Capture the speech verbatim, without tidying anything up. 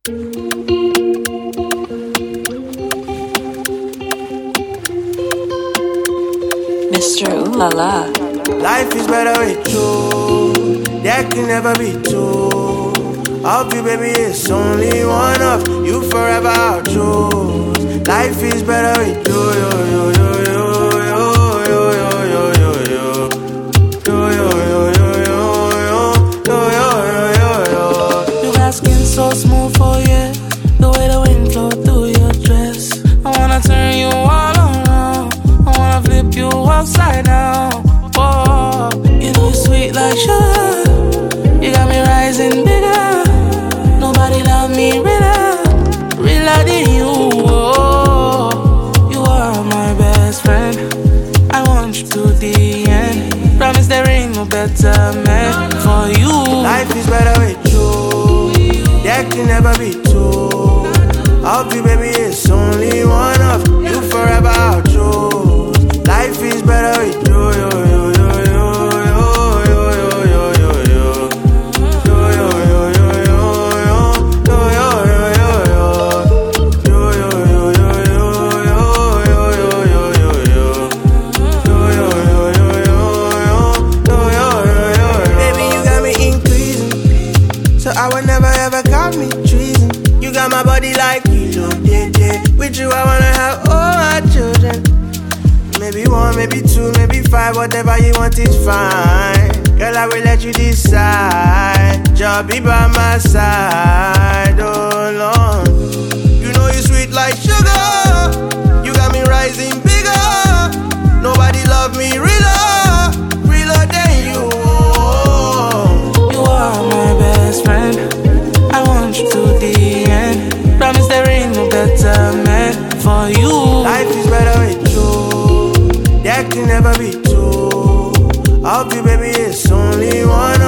Mister Ooh La La. Life is better with you. There can never be two. Of you, baby, it's only one of you forever I'll choose. Life is better with you, yo, yo, yo, yo, yo, yo, yo, yo, yo, yo, yo, yo, yo, yo, yo, yo, yo, yo. You got skin so smooth for you, the way the wind flow through your dress. I wanna turn you all around, I wanna flip you upside down. Oh, you know you're sweet like sugar, you got me rising bigger. Nobody love me realer, realer than you. Oh, you are my best friend, I want you to the end. Promise there ain't no better man for you. Life is better with you. There can never be two. Of you, baby, it's only one of you forever I'll choose. Life is better with you, yo, yo, yo, yo, yo, yo, yo, yo, yo, yo, yo, yo, yo, my body like you, yeah, yeah. With you I wanna have all my children. Maybe one, maybe two, maybe five. Whatever you want is fine. Girl, I will let you decide. Just be by my side, oh Lord. You know you sweet like sugar, you got me rising bigger. Nobody love me realer, realer than you. You are my best friend, I want you to the end. Promise there ain't no better man for you. Life is better with you. There can never be two. Of you, baby, it's only one.